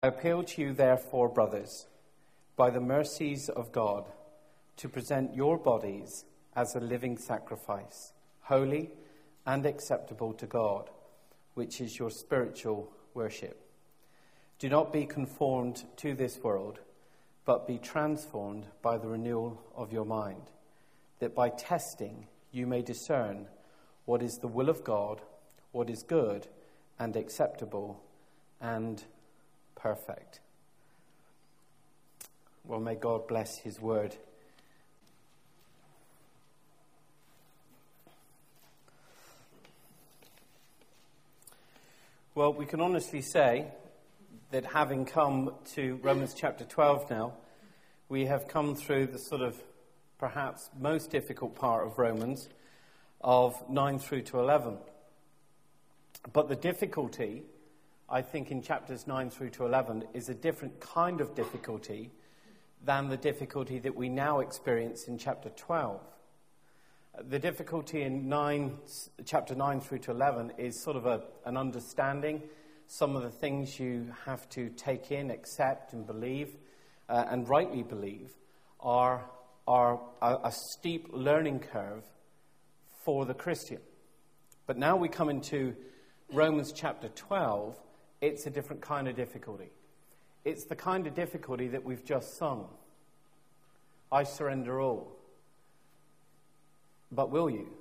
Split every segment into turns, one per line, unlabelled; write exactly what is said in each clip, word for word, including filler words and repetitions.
I appeal to you, therefore, brothers, by the mercies of God, to present your bodies as a living sacrifice, holy and acceptable to God, which is your spiritual worship. Do not be conformed to this world, but be transformed by the renewal of your mind, that by testing you may discern what is the will of God, what is good and acceptable and perfect. Well, may God bless his word. Well, we can honestly say that having come to Romans chapter twelve now, we have come through the sort of perhaps most difficult part of Romans, of nine through to eleven. But the difficulty, I think, in chapters nine through to eleven is a different kind of difficulty than the difficulty that we now experience in chapter twelve. The difficulty in nine, chapter nine through to eleven is sort of a, an understanding. Some of the things you have to take in, accept and believe, uh, and rightly believe, are, are a, a steep learning curve for the Christian. But now we come into Romans chapter twelve. It's a different kind of difficulty. It's the kind of difficulty that we've just sung. I surrender all. But will you?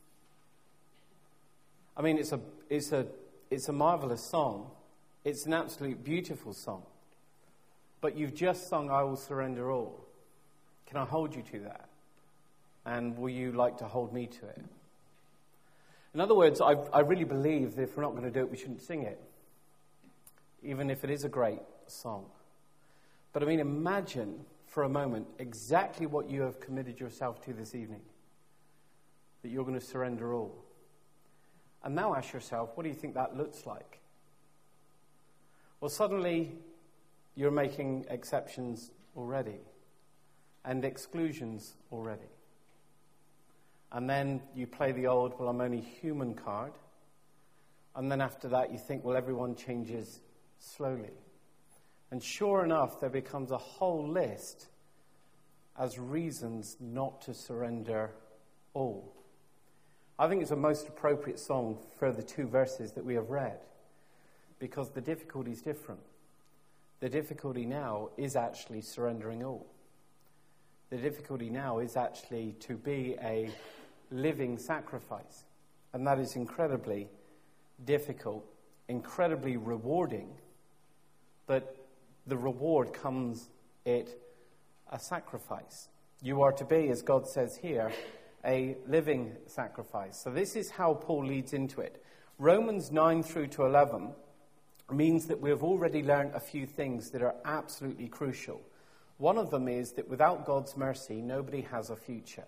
I mean, it's a it's a it's a marvelous song. It's an absolute beautiful song. But you've just sung I will surrender all. Can I hold you to that? And will you like to hold me to it? In other words, I I really believe that if we're not going to do it, we shouldn't sing it, even if it is a great song. But I mean, imagine for a moment exactly what you have committed yourself to this evening, that you're going to surrender all. And now ask yourself, what do you think that looks like? Well, suddenly you're making exceptions already and exclusions already. And then you play the old, well, I'm only human card. And then after that you think, well, everyone changes slowly. And sure enough, there becomes a whole list as reasons not to surrender all. I think it's a most appropriate song for the two verses that we have read, because the difficulty is different. The difficulty now is actually surrendering all. The difficulty now is actually to be a living sacrifice. And that is incredibly difficult, incredibly rewarding, but the reward comes at a sacrifice. You are to be, as God says here, a living sacrifice. So this is how Paul leads into it. Romans nine through to eleven means that we have already learned a few things that are absolutely crucial. One of them is that without God's mercy, nobody has a future.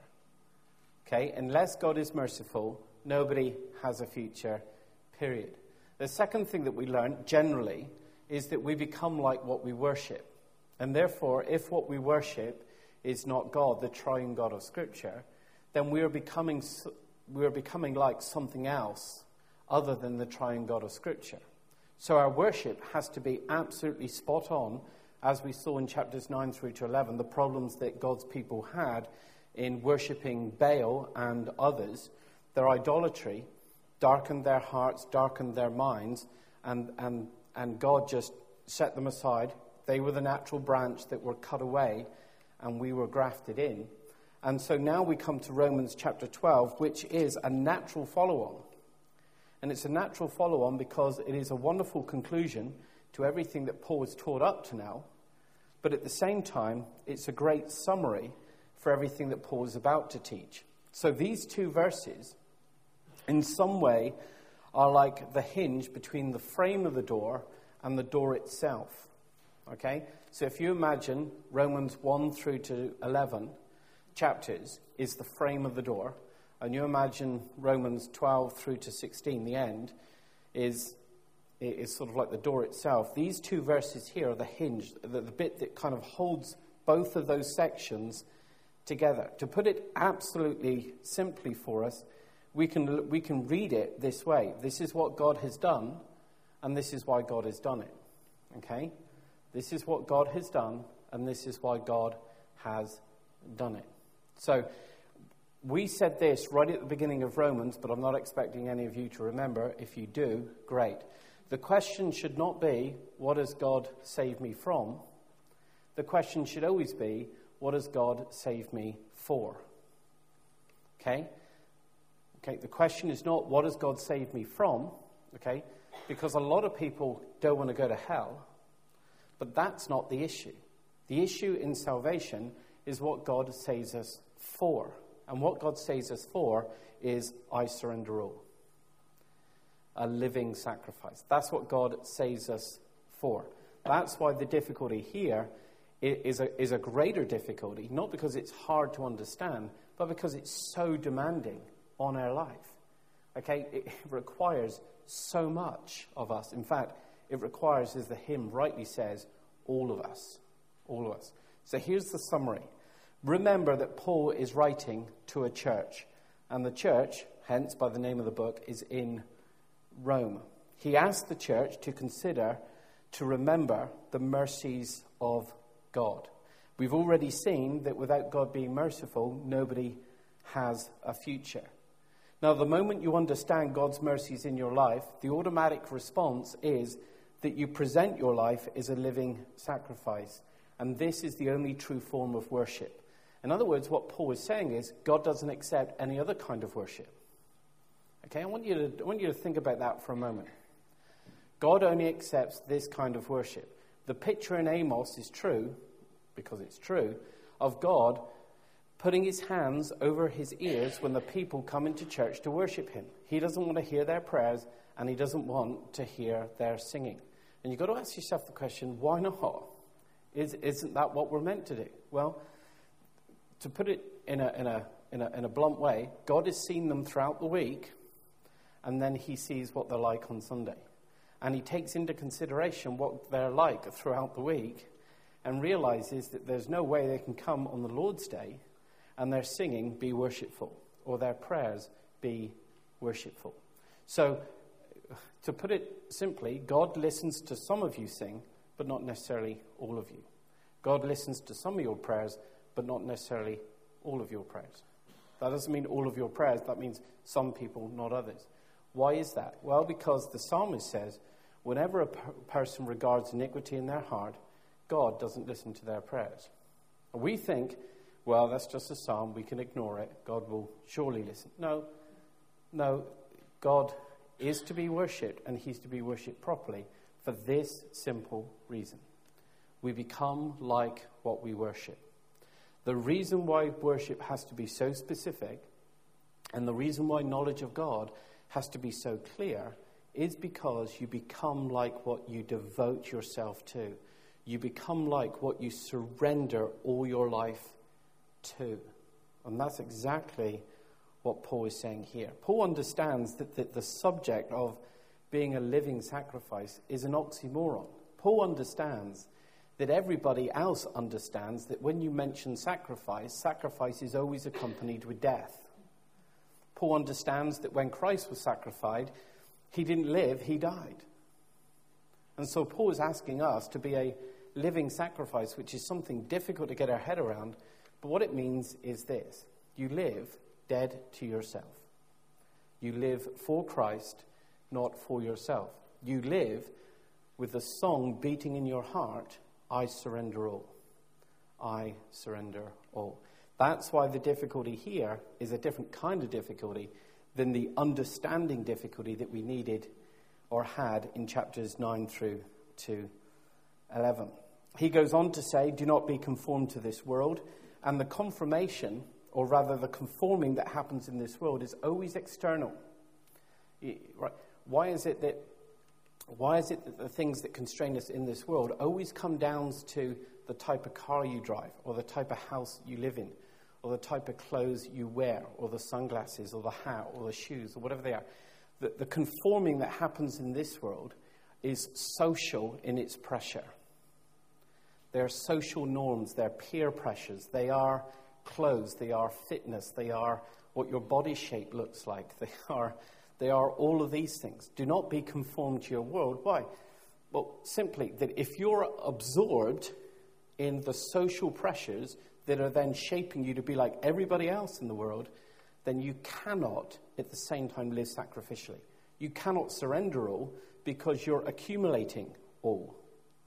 Okay? Unless God is merciful, nobody has a future, period. The second thing that we learn generally is that we become like what we worship. And therefore, if what we worship is not God, the triune God of Scripture, then we are becoming we are becoming like something else other than the triune God of Scripture. So our worship has to be absolutely spot on, as we saw in chapters nine through to eleven, the problems that God's people had in worshipping Baal and others. Their idolatry darkened their hearts, darkened their minds, and, and, and God just set them aside. They were the natural branch that were cut away, and we were grafted in. And so now we come to Romans chapter twelve, which is a natural follow-on. And it's a natural follow-on because it is a wonderful conclusion to everything that Paul has taught up to now. But at the same time, it's a great summary for everything that Paul is about to teach. So these two verses, in some way, are like the hinge between the frame of the door and the door itself. Okay? So if you imagine Romans one through to eleven chapters is the frame of the door, and you imagine Romans twelve through to sixteen, the end, is is sort of like the door itself. These two verses here are the hinge, the, the bit that kind of holds both of those sections together. To put it absolutely simply for us, we can we can read it this way. This is what God has done, and this is why God has done it. Okay? This is what God has done, and this is why God has done it. So, we said this right at the beginning of Romans, but I'm not expecting any of you to remember. If you do, great. The question should not be, what does God save me from? The question should always be, what does God save me for? Okay? Okay, the question is not, what does God save me from? Okay? Because a lot of people don't want to go to hell. But that's not the issue. The issue in salvation is what God saves us for. And what God saves us for is, I surrender all. A living sacrifice. That's what God saves us for. That's why the difficulty here is a, is a greater difficulty, not because it's hard to understand, but because it's so demanding on our life. Okay, it requires so much of us. In fact, it requires, as the hymn rightly says, all of us. All of us. So here's the summary. Remember that Paul is writing to a church, and the church, hence by the name of the book, is in Rome. He asked the church to consider, to remember the mercies of God. We've already seen that without God being merciful, nobody has a future. Now, the moment you understand God's mercies in your life, the automatic response is that you present your life as a living sacrifice. And this is the only true form of worship. In other words, what Paul is saying is, God doesn't accept any other kind of worship. Okay, I want you to, I want you to think about that for a moment. God only accepts this kind of worship. The picture in Amos is true, because it's true, of God putting his hands over his ears when the people come into church to worship him. He doesn't want to hear their prayers, and he doesn't want to hear their singing. And you've got to ask yourself the question, why not? Is, isn't that what we're meant to do? Well, to put it in a, in a, in a, in a blunt way, God has seen them throughout the week, and then he sees what they're like on Sunday. And he takes into consideration what they're like throughout the week and realizes that there's no way they can come on the Lord's Day and their singing be worshipful or their prayers be worshipful. So, to put it simply, God listens to some of you sing, but not necessarily all of you. God listens to some of your prayers, but not necessarily all of your prayers. That doesn't mean all of your prayers. That means some people, not others. Why is that? Well, because the psalmist says, whenever a per- person regards iniquity in their heart, God doesn't listen to their prayers. And we think, well, that's just a psalm. We can ignore it. God will surely listen. No, no, God is to be worshipped, and he's to be worshipped properly for this simple reason. We become like what we worship. The reason why worship has to be so specific, and the reason why knowledge of God has to be so clear, is because you become like what you devote yourself to. You become like what you surrender all your life to. And that's exactly what Paul is saying here. Paul understands that the, the subject of being a living sacrifice is an oxymoron. Paul understands that everybody else understands that when you mention sacrifice, sacrifice is always accompanied with death. Paul understands that when Christ was sacrificed, he didn't live, he died. And so Paul is asking us to be a living sacrifice, which is something difficult to get our head around. But what it means is this: you live dead to yourself. You live for Christ, not for yourself. You live with the song beating in your heart, I surrender all. I surrender all. That's why the difficulty here is a different kind of difficulty than the understanding difficulty that we needed or had in chapters nine through to eleven. He goes on to say, do not be conformed to this world. And the confirmation, or rather the conforming that happens in this world, is always external. Right? Why is it that why is it that the things that constrain us in this world always come down to the type of car you drive, or the type of house you live in, or the type of clothes you wear, or the sunglasses, or the hat, or the shoes, or whatever they are? The, the conforming that happens in this world is social in its pressure. There are social norms, there are peer pressures, they are clothes, they are fitness, they are what your body shape looks like, they are, they are all of these things. Do not be conformed to your world. Why? Well, simply that if you're absorbed in the social pressures that are then shaping you to be like everybody else in the world, then you cannot at the same time live sacrificially. You cannot surrender all because you're accumulating all.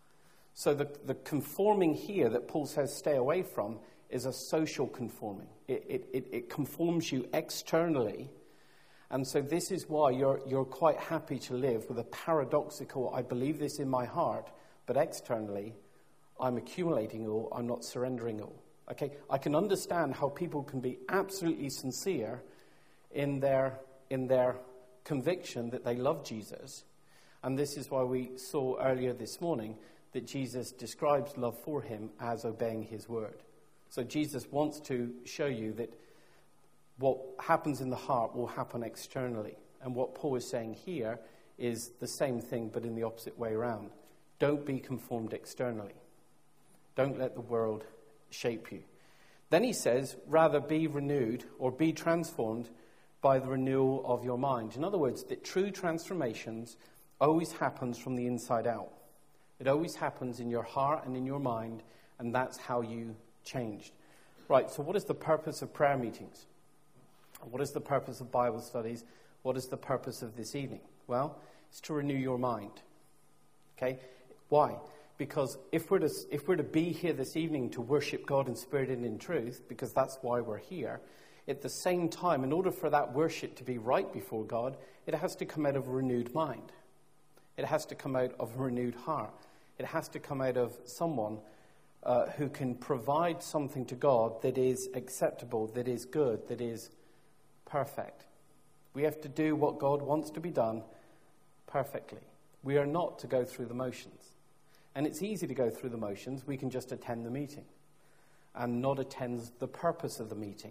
So the, the conforming here that Paul says stay away from is a social conforming. It, it, it, it conforms you externally. And so this is why you're, you're quite happy to live with a paradoxical, I believe this in my heart, but externally, I'm accumulating all, I'm not surrendering all. Okay, I can understand how people can be absolutely sincere in their, in their conviction that they love Jesus. And this is why we saw earlier this morning that Jesus describes love for him as obeying his word. So Jesus wants to show you that what happens in the heart will happen externally. And what Paul is saying here is the same thing, but in the opposite way around. Don't be conformed externally. Don't let the world shape you. Then he says, rather be renewed or be transformed by the renewal of your mind. In other words, that true transformations always happens from the inside out. It always happens in your heart and in your mind, and that's how you changed. Right, so what is the purpose of prayer meetings? What is the purpose of Bible studies? What is the purpose of this evening? Well, it's to renew your mind. Okay? Why? Because if we're to, if we're to be here this evening to worship God in spirit and in truth, because that's why we're here, at the same time, in order for that worship to be right before God, it has to come out of a renewed mind. It has to come out of a renewed heart. It has to come out of someone uh, who can provide something to God that is acceptable, that is good, that is perfect. We have to do what God wants to be done perfectly. We are not to go through the motions. And it's easy to go through the motions. We can just attend the meeting and not attend the purpose of the meeting.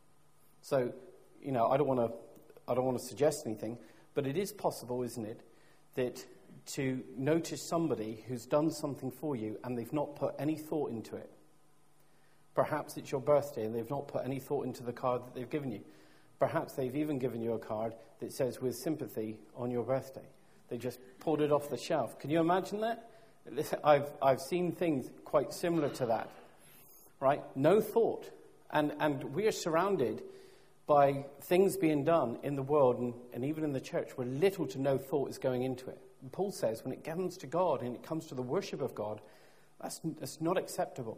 So, you know, I don't want to I don't want to suggest anything, but it is possible, isn't it, that to notice somebody who's done something for you and they've not put any thought into it. Perhaps it's your birthday and they've not put any thought into the card that they've given you. Perhaps they've even given you a card that says with sympathy on your birthday. They just pulled it off the shelf. Can you imagine that? I've I've seen things quite similar to that, right? No thought. And and we are surrounded by things being done in the world and, and even in the church where little to no thought is going into it. And Paul says when it comes to God and it comes to the worship of God, that's, that's not acceptable.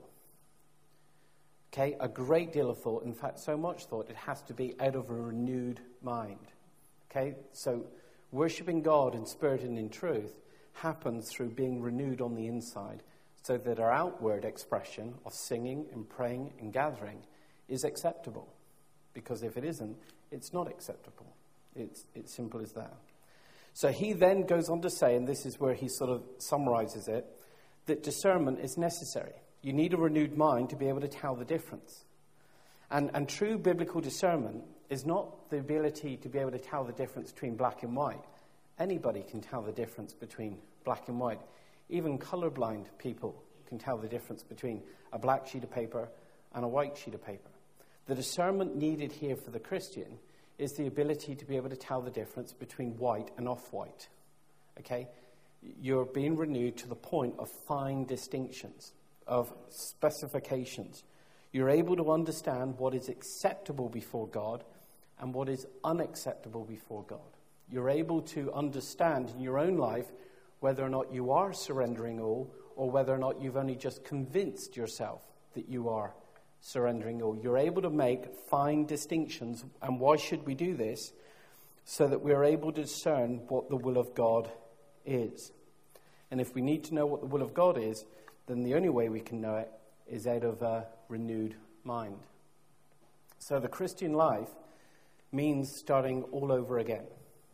Okay, a great deal of thought, in fact, so much thought, it has to be out of a renewed mind. Okay, so worshiping God in spirit and in truth happens through being renewed on the inside so that our outward expression of singing and praying and gathering is acceptable. Because if it isn't, it's not acceptable. It's, it's simple as that. So he then goes on to say, and this is where he sort of summarizes it, that discernment is necessary. You need a renewed mind to be able to tell the difference. And, and true biblical discernment is not the ability to be able to tell the difference between black and white. Anybody can tell the difference between black and white. Even colorblind people can tell the difference between a black sheet of paper and a white sheet of paper. The discernment needed here for the Christian is the ability to be able to tell the difference between white and off-white. Okay? You're being renewed to the point of fine distinctions, of specifications. You're able to understand what is acceptable before God and what is unacceptable before God. You're able to understand in your own life whether or not you are surrendering all or whether or not you've only just convinced yourself that you are surrendering all. You're able to make fine distinctions. And why should we do this? So that we're able to discern what the will of God is. And if we need to know what the will of God is, then the only way we can know it is out of a renewed mind. So the Christian life means starting all over again.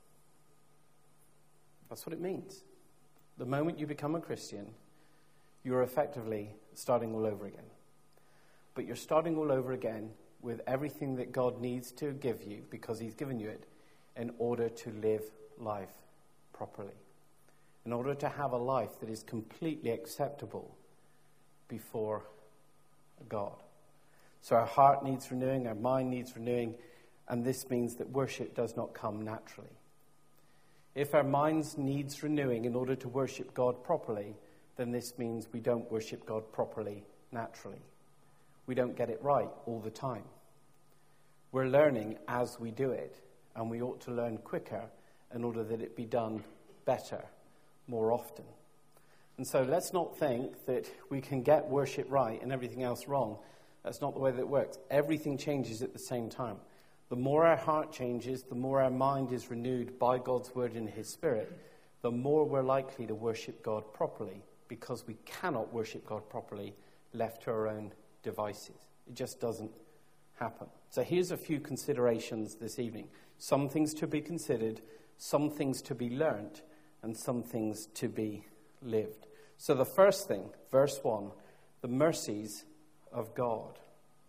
That's what it means. The moment you become a Christian, you're effectively starting all over again. But you're starting all over again with everything that God needs to give you, because he's given you it, in order to live life properly. In order to have a life that is completely acceptable before God. So our heart needs renewing, our mind needs renewing, and this means that worship does not come naturally. If our minds needs renewing in order to worship God properly, then this means we don't worship God properly naturally. We don't get it right all the time. We're learning as we do it, and we ought to learn quicker in order that it be done better, more often. And so let's not think that we can get worship right and everything else wrong. That's not the way that it works. Everything changes at the same time. The more our heart changes, the more our mind is renewed by God's word and his spirit, the more we're likely to worship God properly, because we cannot worship God properly left to our own devices. It just doesn't happen. So here's a few considerations this evening. Some things to be considered, some things to be learnt, and some things to be lived. So the first thing, verse one, the mercies of God.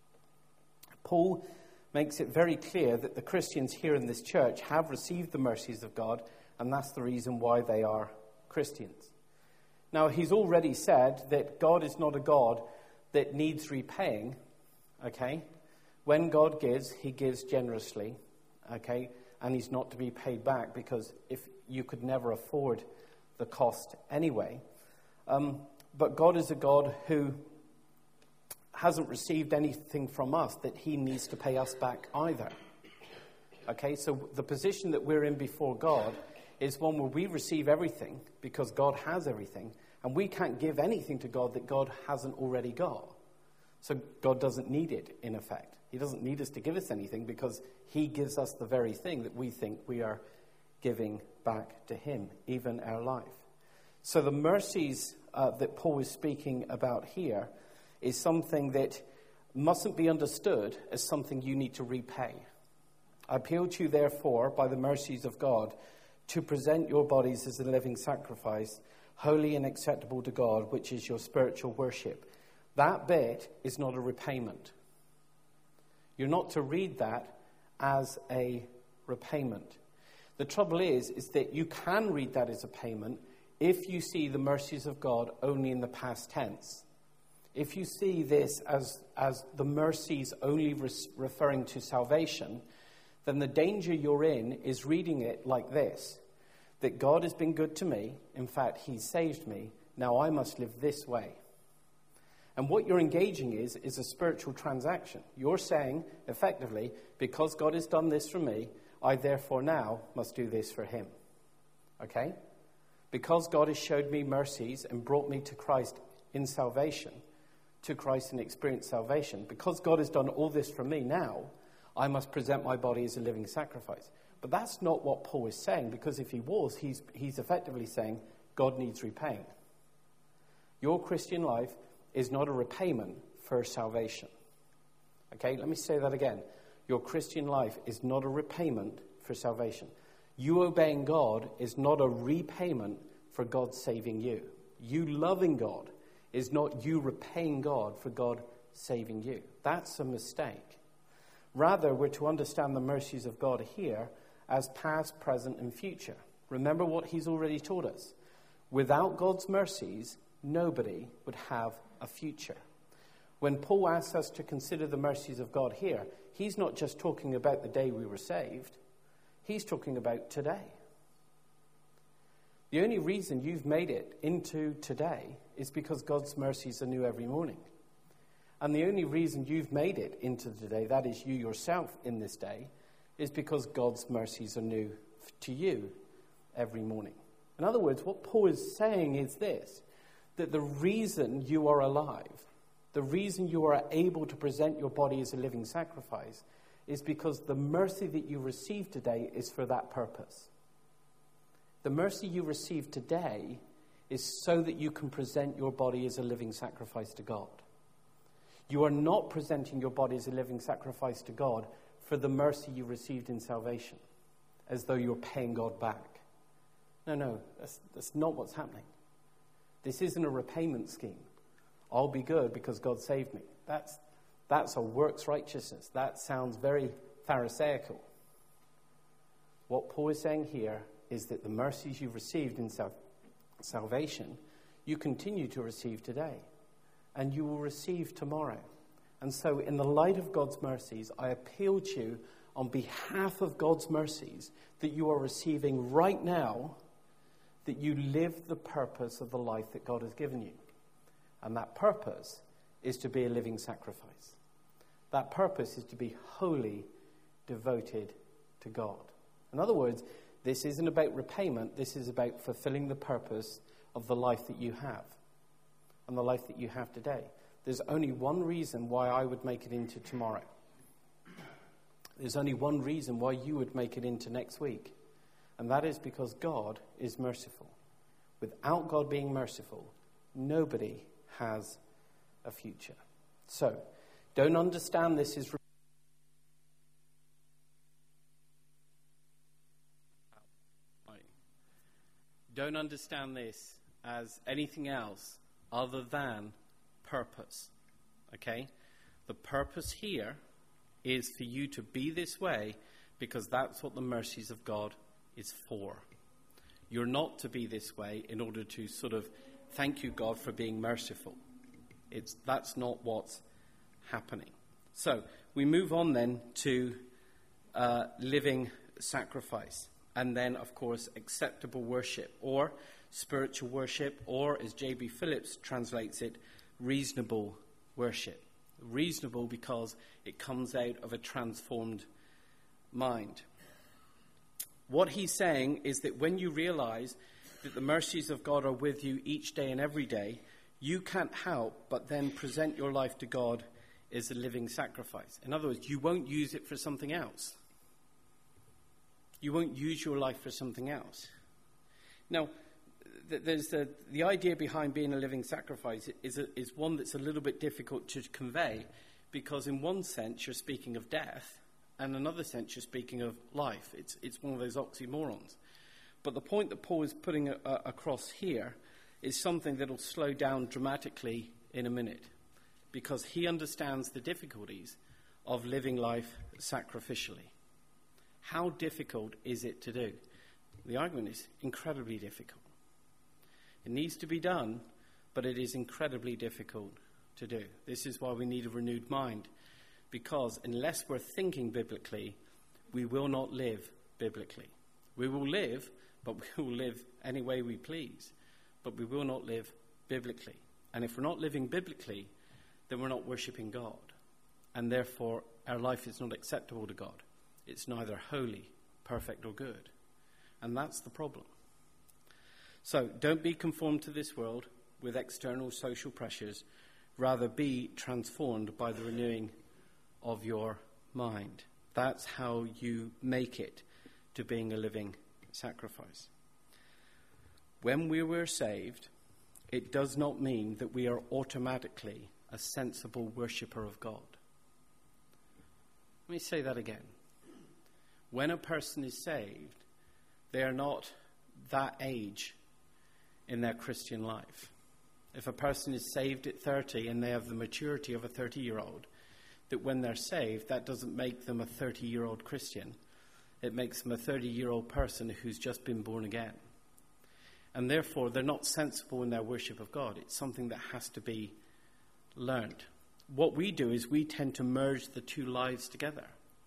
Paul makes it very clear that the Christians here in this church have received the mercies of God, and that's the reason why they are Christians. Now, he's already said that God is not a God that needs repaying, okay? When God gives, he gives generously, okay? And he's not to be paid back, because if you could never afford the cost anyway. Um, but God is a God who hasn't received anything from us that he needs to pay us back either. Okay, so the position that we're in before God is one where we receive everything because God has everything, and we can't give anything to God that God hasn't already got. So God doesn't need it, in effect. He doesn't need us to give us anything because he gives us the very thing that we think we are giving back to him, even our life. So the mercies uh, that Paul is speaking about here is something that mustn't be understood as something you need to repay. I appeal to you, therefore, by the mercies of God, to present your bodies as a living sacrifice, holy and acceptable to God, which is your spiritual worship. That bit is not a repayment. You're not to read that as a repayment. The trouble is, is that you can read that as a payment if you see the mercies of God only in the past tense. If you see this as, as the mercies only res- referring to salvation, then the danger you're in is reading it like this, that God has been good to me. In fact, he saved me. Now I must live this way. And what you're engaging is, is a spiritual transaction. You're saying, effectively, because God has done this for me, I therefore now must do this for him. Okay? Because God has showed me mercies and brought me to Christ in salvation, to Christ and experience salvation, because God has done all this for me now, I must present my body as a living sacrifice. But that's not what Paul is saying, because if he was, he's, he's effectively saying God needs repaying. Your Christian life is not a repayment for salvation. Okay, let me say that again. Your Christian life is not a repayment for salvation. You obeying God is not a repayment for God saving you. You loving God is not you repaying God for God saving you. That's a mistake. Rather, we're to understand the mercies of God here as past, present, and future. Remember what he's already taught us. Without God's mercies, nobody would have a future. When Paul asks us to consider the mercies of God here, he's not just talking about the day we were saved. He's talking about today. The only reason you've made it into today is because God's mercies are new every morning. And the only reason you've made it into today, that is you yourself in this day, is because God's mercies are new to you every morning. In other words, what Paul is saying is this, that the reason you are alive, the reason you are able to present your body as a living sacrifice, is because the mercy that you receive today is for that purpose. The mercy you receive today is so that you can present your body as a living sacrifice to God. You are not presenting your body as a living sacrifice to God for the mercy you received in salvation, as though you're paying God back. No, no, that's, that's not what's happening. This isn't a repayment scheme. I'll be good because God saved me. That's, that's a works righteousness. That sounds very Pharisaical. What Paul is saying here is that the mercies you've received in sal- salvation, you continue to receive today, and you will receive tomorrow. And so in the light of God's mercies, I appeal to you on behalf of God's mercies that you are receiving right now, that you live the purpose of the life that God has given you. And that purpose is to be a living sacrifice. That purpose is to be wholly devoted to God. In other words, this isn't about repayment. This is about fulfilling the purpose of the life that you have and the life that you have today. There's only one reason why I would make it into tomorrow. There's only one reason why you would make it into next week. And that is because God is merciful. Without God being merciful, nobody has a future. So, don't understand this as Don't understand this as anything else other than purpose. Okay? The purpose here is for you to be this way because that's what the mercies of God is for. You're not to be this way in order to sort of thank you, God, for being merciful. It's that's not what's happening. So we move on then to uh, living sacrifice. And then, of course, acceptable worship or spiritual worship, or as J B Phillips translates it, reasonable worship. Reasonable because it comes out of a transformed mind. What he's saying is that when you realize that the mercies of God are with you each day and every day, you can't help but then present your life to God as a living sacrifice. In other words, you won't use it for something else. You won't use your life for something else. Now, th- there's the, the idea behind being a living sacrifice is, a, is one that's a little bit difficult to convey because in one sense you're speaking of death and in another sense you're speaking of life. It's, it's one of those oxymorons. But the point that Paul is putting a, a, across here is something that will slow down dramatically in a minute because he understands the difficulties of living life sacrificially. How difficult is it to do? The argument is incredibly difficult. It needs to be done, but it is incredibly difficult to do. This is why we need a renewed mind, because unless we're thinking biblically, we will not live biblically. We will live, but we will live any way we please, but we will not live biblically. And if we're not living biblically, then we're not worshipping God, and therefore our life is not acceptable to God. It's neither holy, perfect, or good. And that's the problem. So don't be conformed to this world with external social pressures. Rather be transformed by the renewing of your mind. That's how you make it to being a living sacrifice. When we were saved, it does not mean that we are automatically a sensible worshipper of God. Let me say that again. When a person is saved, they are not that age in their Christian life. If a person is saved at thirty and they have the maturity of a thirty-year-old, that when they're saved, that doesn't make them a thirty-year-old Christian. It makes them a thirty-year-old person who's just been born again. And therefore, they're not sensible in their worship of God. It's something that has to be learned. What we do is we tend to merge the two lives together,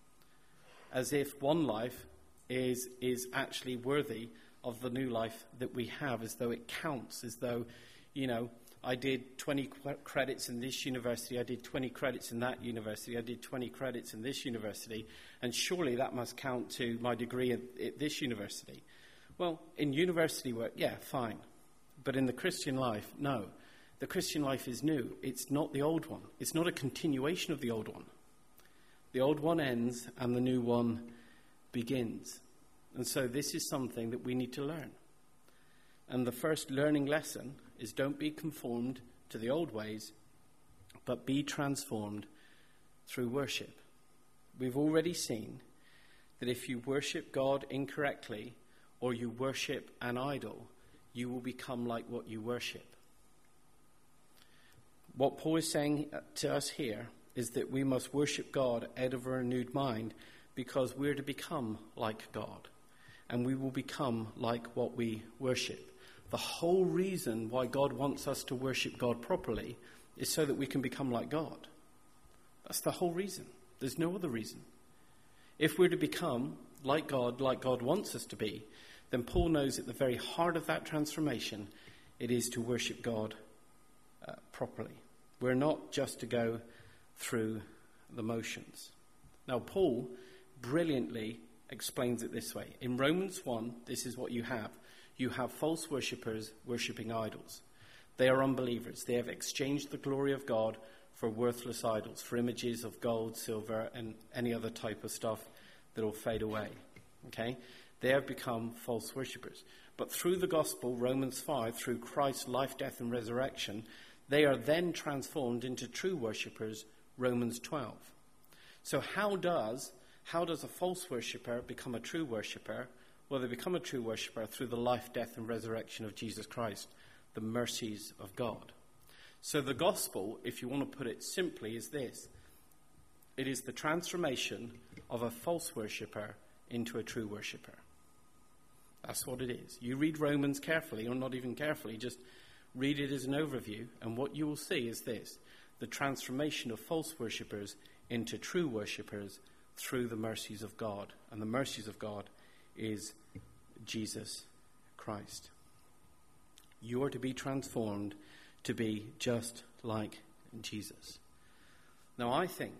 as if one life is is actually worthy of the new life that we have, as though it counts, as though, you know, I did twenty credits in this university, I did twenty credits in that university, I did twenty credits in this university, and surely that must count to my degree at, at this university. Well, in university work, yeah, fine. But in the Christian life, no. The Christian life is new. It's not the old one. It's not a continuation of the old one. The old one ends and the new one begins. And so this is something that we need to learn. And the first learning lesson is don't be conformed to the old ways, but be transformed through worship. We've already seen that if you worship God incorrectly or you worship an idol, you will become like what you worship. What Paul is saying to us here is that we must worship God out of a renewed mind because we're to become like God. And we will become like what we worship. The whole reason why God wants us to worship God properly is so that we can become like God. That's the whole reason. There's no other reason. If we're to become like God, like God wants us to be, then Paul knows at the very heart of that transformation, it is to worship God uh, properly. We're not just to go through the motions. Now, Paul brilliantly explains it this way. In Romans one, this is what you have. You have false worshippers worshipping idols. They are unbelievers. They have exchanged the glory of God for worthless idols, for images of gold, silver, and any other type of stuff that will fade away. Okay? They have become false worshippers. But through the gospel, Romans five, through Christ's life, death, and resurrection, they are then transformed into true worshippers, Romans twelve. So how does how does a false worshipper become a true worshipper? Well, they become a true worshipper through the life, death, and resurrection of Jesus Christ, the mercies of God. So the gospel, if you want to put it simply, is this. It is the transformation of a false worshipper into a true worshipper. That's what it is. You read Romans carefully, or not even carefully, just read it as an overview, and what you will see is this. The transformation of false worshippers into true worshippers through the mercies of God. And the mercies of God is Jesus Christ. You are to be transformed to be just like Jesus. Now, I think,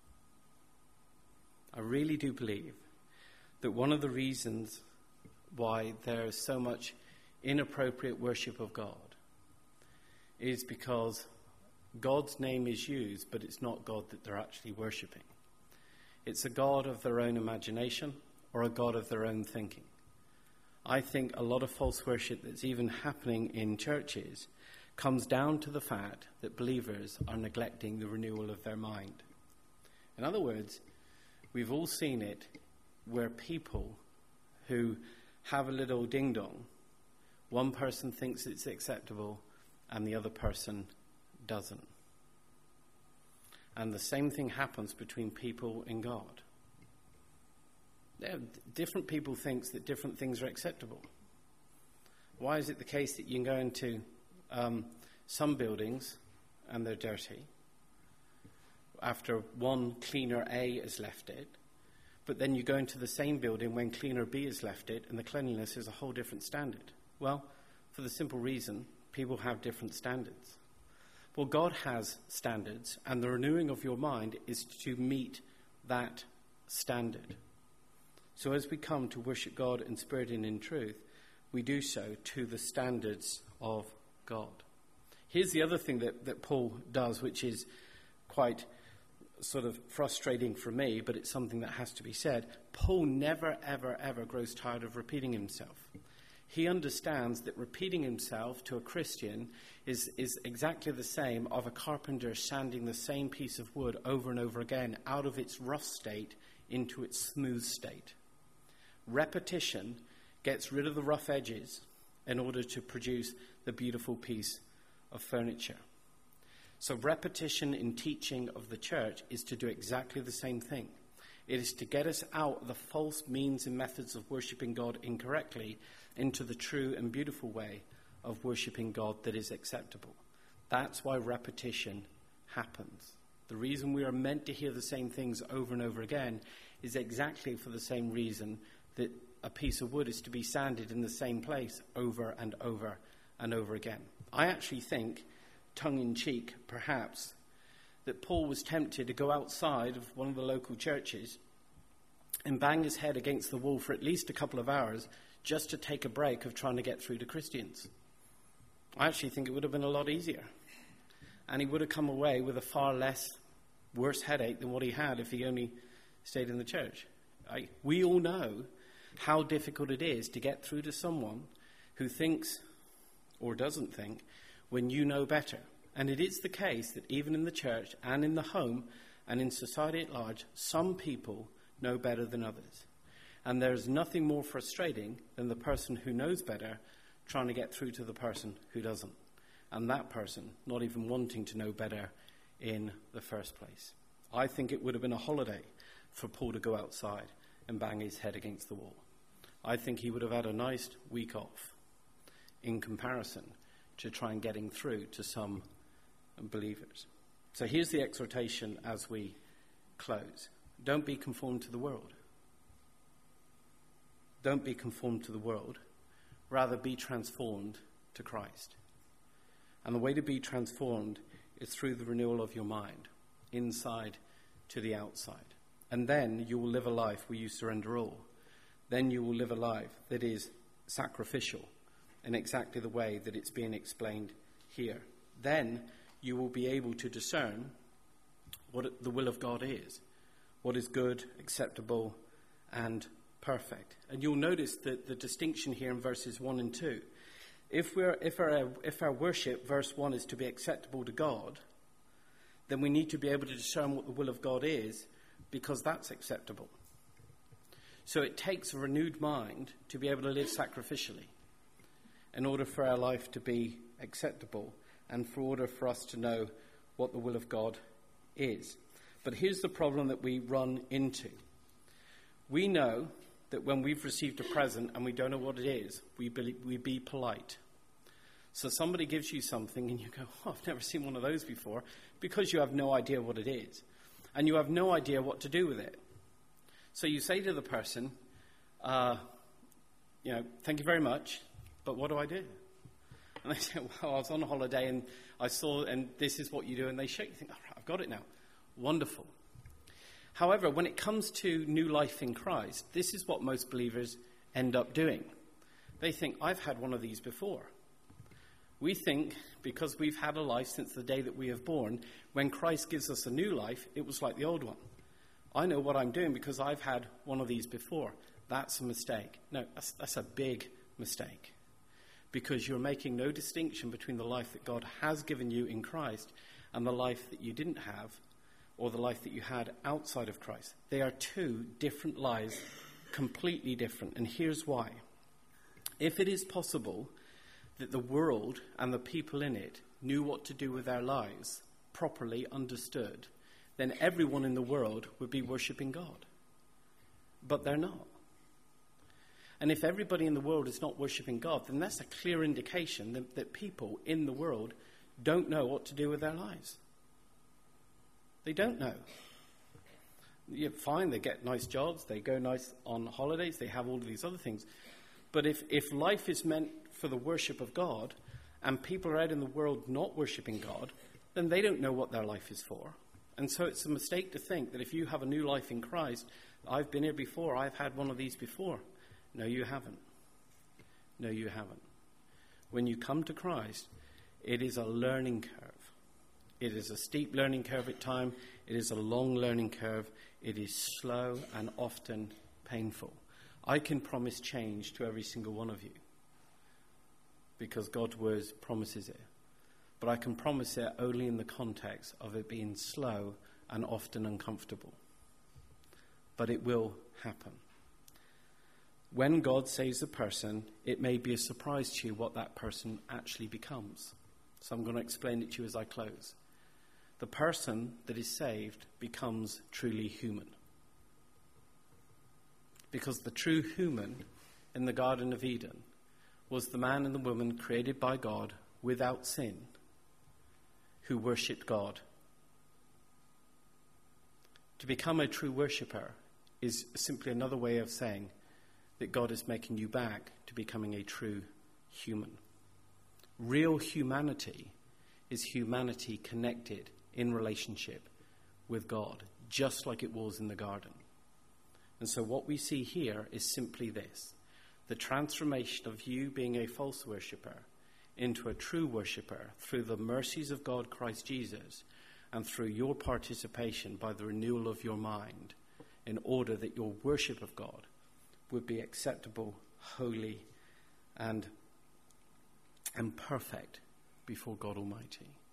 I really do believe that one of the reasons why there is so much inappropriate worship of God is because God's name is used, but it's not God that they're actually worshipping. It's a God of their own imagination or a God of their own thinking. I think a lot of false worship that's even happening in churches comes down to the fact that believers are neglecting the renewal of their mind. In other words, we've all seen it where people who have a little ding-dong, one person thinks it's acceptable and the other person doesn't. And the same thing happens between people and God. Yeah, different people think that different things are acceptable. Why is it the case that you can go into um, some buildings and they're dirty after one cleaner A has left it, but then you go into the same building when cleaner B has left it and the cleanliness is a whole different standard? Well, for the simple reason, people have different standards. Well, God has standards, and the renewing of your mind is to meet that standard. So as we come to worship God in spirit and in truth, we do so to the standards of God. Here's the other thing that, that Paul does, which is quite sort of frustrating for me, but it's something that has to be said. Paul never, ever, ever grows tired of repeating himself. He understands that repeating himself to a Christian is, is exactly the same of a carpenter sanding the same piece of wood over and over again out of its rough state into its smooth state. Repetition gets rid of the rough edges in order to produce the beautiful piece of furniture. So repetition in teaching of the church is to do exactly the same thing. It is to get us out of the false means and methods of worshipping God incorrectly into the true and beautiful way of worshipping God that is acceptable. That's why repetition happens. The reason we are meant to hear the same things over and over again is exactly for the same reason that a piece of wood is to be sanded in the same place over and over and over again. I actually think, tongue-in-cheek perhaps, that Paul was tempted to go outside of one of the local churches and bang his head against the wall for at least a couple of hours just to take a break of trying to get through to Christians. I actually think it would have been a lot easier. And he would have come away with a far less worse headache than what he had if he only stayed in the church. I, we all know how difficult it is to get through to someone who thinks or doesn't think when you know better. And it is the case that even in the church and in the home and in society at large, some people know better than others. And there's nothing more frustrating than the person who knows better trying to get through to the person who doesn't. And that person not even wanting to know better in the first place. I think it would have been a holiday for Paul to go outside and bang his head against the wall. I think he would have had a nice week off in comparison to try and getting through to some believers. So here's the exhortation as we close. Don't be conformed to the world. don't be conformed to the world, rather be transformed to Christ. And the way to be transformed is through the renewal of your mind, inside to the outside. And then you will live a life where you surrender all. Then you will live a life that is sacrificial in exactly the way that it's being explained here. Then you will be able to discern what the will of God is, what is good, acceptable, and perfect. And you'll notice that the distinction here in verses one and two. If we're if our if our worship, verse one, is to be acceptable to God, then we need to be able to discern what the will of God is, because that's acceptable. So it takes a renewed mind to be able to live sacrificially in order for our life to be acceptable and for order for us to know what the will of God is. But here's the problem that we run into. We know that when we've received a present and we don't know what it is, we be, we be polite. So somebody gives you something and you go, oh, I've never seen one of those before, because you have no idea what it is. And you have no idea what to do with it. So you say to the person, uh, you know, thank you very much, but what do I do? And they say, well, I was on a holiday and I saw, and this is what you do. And they shake, you think, all right, I've got it now. Wonderful. However, when it comes to new life in Christ, this is what most believers end up doing. They think, I've had one of these before. We think, because we've had a life since the day that we have born, when Christ gives us a new life, it was like the old one. I know what I'm doing because I've had one of these before. That's a mistake. No, that's, that's a big mistake. Because you're making no distinction between the life that God has given you in Christ and the life that you didn't have, or the life that you had outside of Christ. They are two different lives, completely different. And here's why. If it is possible that the world and the people in it knew what to do with their lives, properly understood, then everyone in the world would be worshipping God. But they're not. And if everybody in the world is not worshipping God, then that's a clear indication that, that people in the world don't know what to do with their lives. They don't know. Yeah, fine, they get nice jobs, they go nice on holidays, they have all of these other things. But if, if life is meant for the worship of God, and people are out in the world not worshipping God, then they don't know what their life is for. And so it's a mistake to think that if you have a new life in Christ, I've been here before, I've had one of these before. No, you haven't. No, you haven't. When you come to Christ, it is a learning curve. It is a steep learning curve at times. It is a long learning curve. It is slow and often painful. I can promise change to every single one of you because God's word promises it. But I can promise it only in the context of it being slow and often uncomfortable. But it will happen. When God saves a person, it may be a surprise to you what that person actually becomes. So I'm going to explain it to you as I close. The person that is saved becomes truly human. Because the true human in the Garden of Eden was the man and the woman created by God without sin, who worshipped God. To become a true worshipper is simply another way of saying that God is making you back to becoming a true human. Real humanity is humanity connected in relationship with God, just like it was in the garden. And so what we see here is simply this: the transformation of you being a false worshipper into a true worshipper through the mercies of God, Christ Jesus, and through your participation by the renewal of your mind, in order that your worship of God would be acceptable, holy, and, and perfect before God Almighty.